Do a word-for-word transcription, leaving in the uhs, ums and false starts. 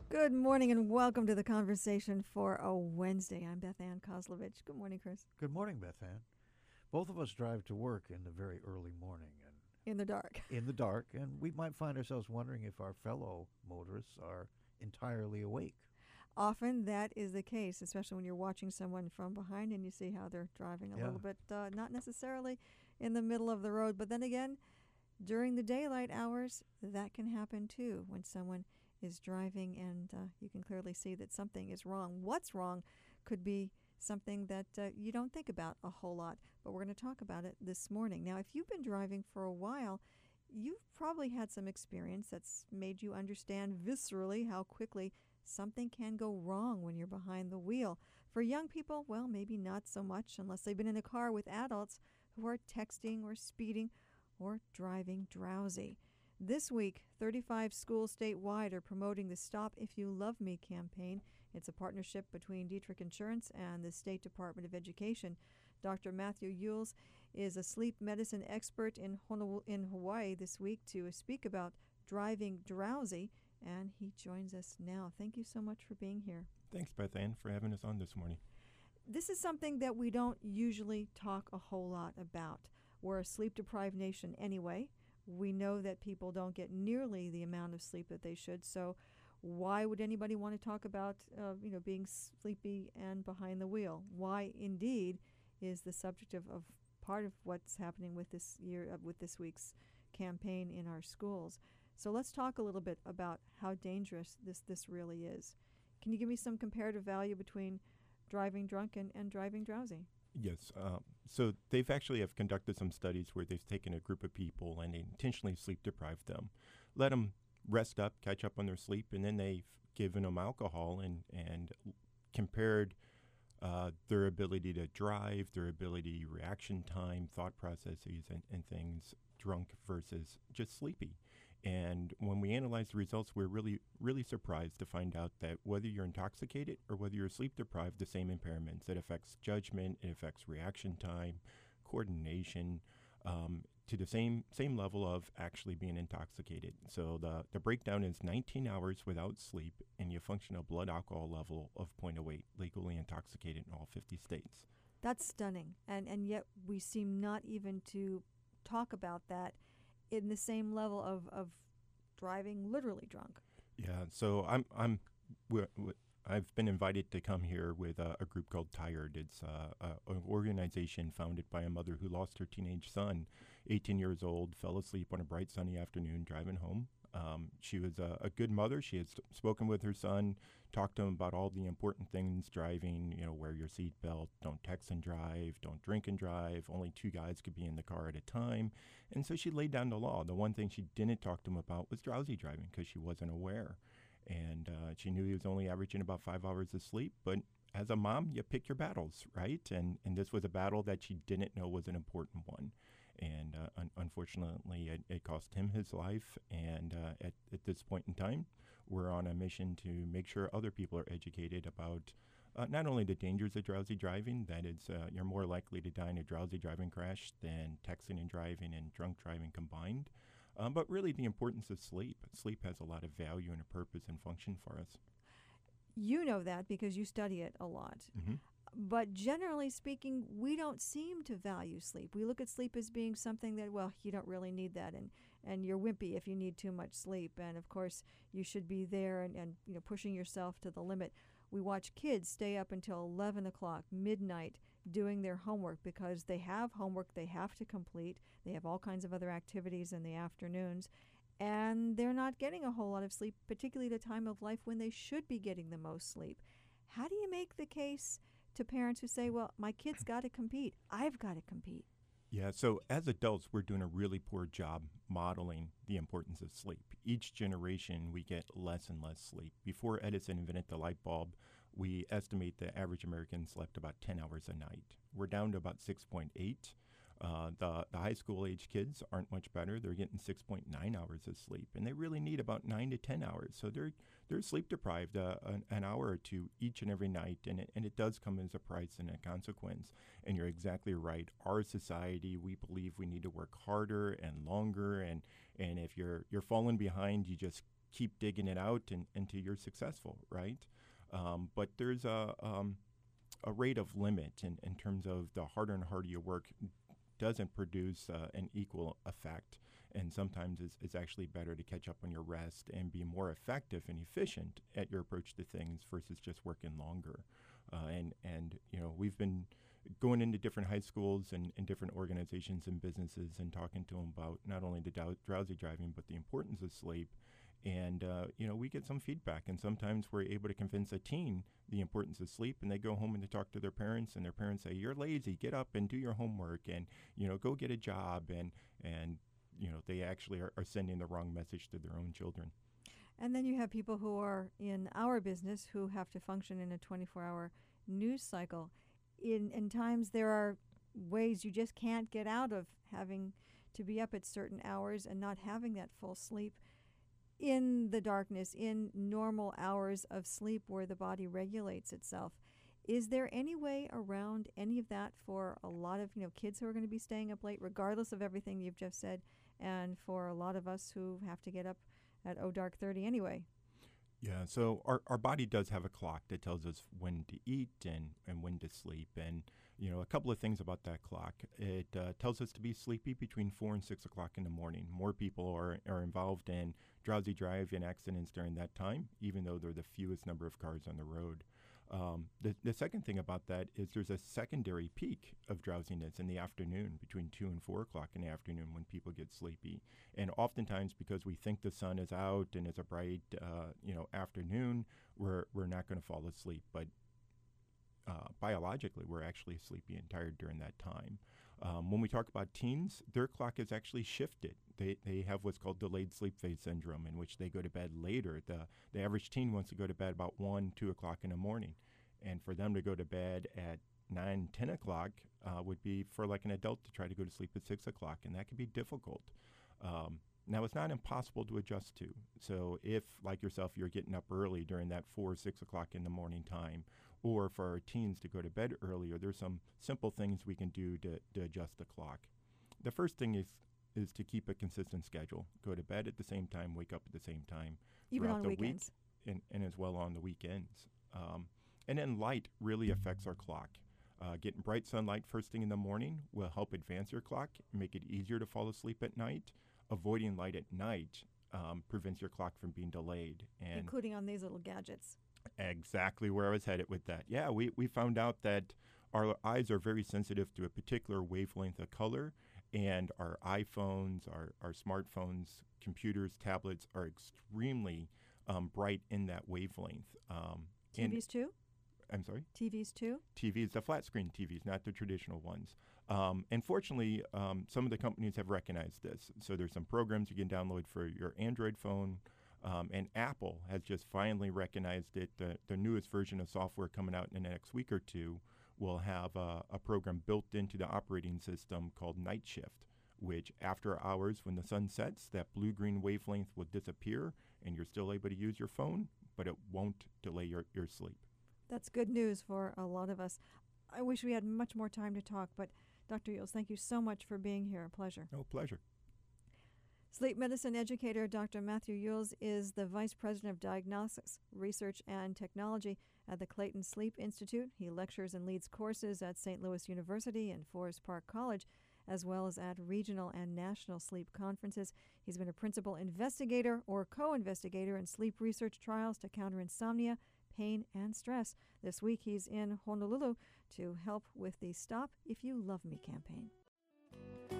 Good morning and welcome to the conversation for a Wednesday. I'm Beth Ann Kozlovich. Good morning, Chris. Good morning, Beth Ann. Both of us drive to work in the very early morning and In the dark. in the dark, and we might find ourselves wondering if our fellow motorists are entirely awake. Often that is the case, especially when you're watching someone from behind and you see how they're driving a Yeah. little bit, uh, not necessarily in the middle of the road. But then again, during the daylight hours, that can happen too when someone is driving and uh, you can clearly see that something is wrong. What's wrong could be something that uh, you don't think about a whole lot, but we're going to talk about it this morning. Now, if you've been driving for a while, you've probably had some experience that's made you understand viscerally how quickly something can go wrong when you're behind the wheel. For young people, well, maybe not so much unless they've been in a car with adults who are texting or speeding or driving drowsy. This week, thirty-five schools statewide are promoting the Stop If You Love Me campaign. It's a partnership between Dietrich Insurance and the State Department of Education. Doctor Matthew Yules is a sleep medicine expert in Honolulu, in Hawaii this week to speak about driving drowsy, and he joins us now. Thank you so much for being here. Thanks, Beth Ann, for having us on this morning. This is something that we don't usually talk a whole lot about. We're a sleep-deprived nation anyway. We know that people don't get nearly the amount of sleep that they should, so why would anybody want to talk about uh, you know, being sleepy and behind the wheel? Why, indeed, is the subject of, of part of what's happening with this year, uh, with this week's campaign in our schools. So let's talk a little bit about how dangerous this, this really is. Can you give me some comparative value between driving drunk and, and driving drowsy? Yes. Uh, so they've actually have conducted some studies where they've taken a group of people and they intentionally sleep deprived them, let them rest up, catch up on their sleep, and then they've given them alcohol and, and compared uh, their ability to drive, their ability, reaction time, thought processes, and, and things drunk versus just sleepy. And when we analyze the results, we're really, really surprised to find out that whether you're intoxicated or whether you're sleep deprived, the same impairments. It affects judgment, it affects reaction time, coordination, um, to the same same level of actually being intoxicated. So the, the breakdown is nineteen hours without sleep, and you function a blood alcohol level of zero point zero eight, legally intoxicated in all fifty states. That's stunning. And, and yet we seem not even to talk about that in the same level of, of driving literally drunk. Yeah, so I'm I'm w- w- I've been invited to come here with a, a group called Tired. It's uh, a, an organization founded by a mother who lost her teenage son, eighteen years old, fell asleep on a bright sunny afternoon driving home. Um, she was a, a good mother. She had st- spoken with her son, talked to him about all the important things driving, you know, wear your seatbelt, don't text and drive, don't drink and drive, only two guys could be in the car at a time. And so she laid down the law. The one thing she didn't talk to him about was drowsy driving because she wasn't aware. And uh, she knew he was only averaging about five hours of sleep. But as a mom, you pick your battles, right? And, and this was a battle that she didn't know was an important one. And uh, un- unfortunately, it, it cost him his life. And uh, at, at this point in time, we're on a mission to make sure other people are educated about uh, not only the dangers of drowsy driving, that is, uh, you're more likely to die in a drowsy driving crash than texting and driving and drunk driving combined, um, but really the importance of sleep. Sleep has a lot of value and a purpose and function for us. You know that because you study it a lot. Mm-hmm. But generally speaking, we don't seem to value sleep. We look at sleep as being something that, well, you don't really need that, and, and you're wimpy if you need too much sleep. And, of course, you should be there and, and you know pushing yourself to the limit. We watch kids stay up until eleven o'clock, midnight, doing their homework because they have homework they have to complete. They have all kinds of other activities in the afternoons. And they're not getting a whole lot of sleep, particularly at a time of life when they should be getting the most sleep. How do you make the case to parents who say, well, my kid's got to compete. I've got to compete? Yeah, so as adults, we're doing a really poor job modeling the importance of sleep. Each generation, we get less and less sleep. Before Edison invented the light bulb, we estimate the average American slept about ten hours a night. We're down to about six point eight. Uh, the, the high school age kids aren't much better. They're getting six point nine hours of sleep, and they really need about nine to ten hours. So they're they're sleep deprived uh, an, an hour or two each and every night, and it, and it does come as a price and a consequence. And you're exactly right. Our society, we believe we need to work harder and longer, and and if you're you're falling behind, you just keep digging it out and, until you're successful, right? Um, but there's a um, a rate of limit in, in terms of the harder and harder you work doesn't produce uh, an equal effect. And sometimes it's, it's actually better to catch up on your rest and be more effective and efficient at your approach to things versus just working longer. Uh, and, and, you know, we've been going into different high schools and, and different organizations and businesses and talking to them about not only the dow- drowsy driving, but the importance of sleep. And, uh, you know, we get some feedback, and sometimes we're able to convince a teen the importance of sleep, and they go home and they talk to their parents, and their parents say, you're lazy, get up and do your homework, and, you know, go get a job. And, and you know, they actually are, are sending the wrong message to their own children. And then you have people who are in our business who have to function in a twenty-four hour news cycle. In, in times there are ways you just can't get out of having to be up at certain hours and not having that full sleep in the darkness, in normal hours of sleep where the body regulates itself. Is there any way around any of that for a lot of, you know, kids who are going to be staying up late, regardless of everything you've just said, and for a lot of us who have to get up at oh dark thirty anyway? Yeah, so our, our body does have a clock that tells us when to eat and, and when to sleep. And, you know, a couple of things about that clock. It uh, tells us to be sleepy between four and six o'clock in the morning. More people are, are involved in drowsy drive and accidents during that time, even though they're the fewest number of cars on the road. Um, the, the second thing about that is there's a secondary peak of drowsiness in the afternoon between two and four o'clock in the afternoon when people get sleepy. And oftentimes, because we think the sun is out and it's a bright, uh, you know, afternoon, we're we're not going to fall asleep. But uh, biologically, we're actually sleepy and tired during that time. Um, when we talk about teens, their clock is actually shifted. They they have what's called delayed sleep phase syndrome, in which they go to bed later. The the average teen wants to go to bed about one, two o'clock in the morning, and for them to go to bed at nine, ten o'clock uh, would be for like an adult to try to go to sleep at six o'clock, and that can be difficult. Um, now, it's not impossible to adjust to. So if, like yourself, you're getting up early during that four or six o'clock in the morning time, or for our teens to go to bed earlier, there's some simple things we can do to, to adjust the clock. The first thing is is to keep a consistent schedule. Go to bed at the same time, wake up at the same time. Even on the weekends. Week, and, and as well on the weekends. Um, and then light really affects our clock. Uh, getting bright sunlight first thing in the morning will help advance your clock, make it easier to fall asleep at night. Avoiding light at night um, prevents your clock from being delayed. And including on these little gadgets. Exactly where I was headed with that. Yeah, we, we found out that our eyes are very sensitive to a particular wavelength of color, and our iPhones, our, our smartphones, computers, tablets are extremely um, bright in that wavelength. Um, T Vs too? I'm sorry? T Vs too? T Vs, the flat screen T Vs, not the traditional ones. Um, and fortunately, um, some of the companies have recognized this. So there's some programs you can download for your Android phone. Um, and Apple has just finally recognized it. The, the newest version of software coming out in the next week or two will have a, a program built into the operating system called Night Shift, which after hours when the sun sets, that blue-green wavelength will disappear and you're still able to use your phone, but it won't delay your, your sleep. That's good news for a lot of us. I wish we had much more time to talk, but Doctor Yules, thank you so much for being here. A pleasure. No, pleasure. Sleep medicine educator Doctor Matthew Yules is the Vice President of Diagnostics, Research, and Technology at the Clayton Sleep Institute. He lectures and leads courses at Saint Louis University and Forest Park College, as well as at regional and national sleep conferences. He's been a principal investigator or co-investigator in sleep research trials to counter insomnia, pain, and stress. This week he's in Honolulu to help with the Stop If You Love Me campaign.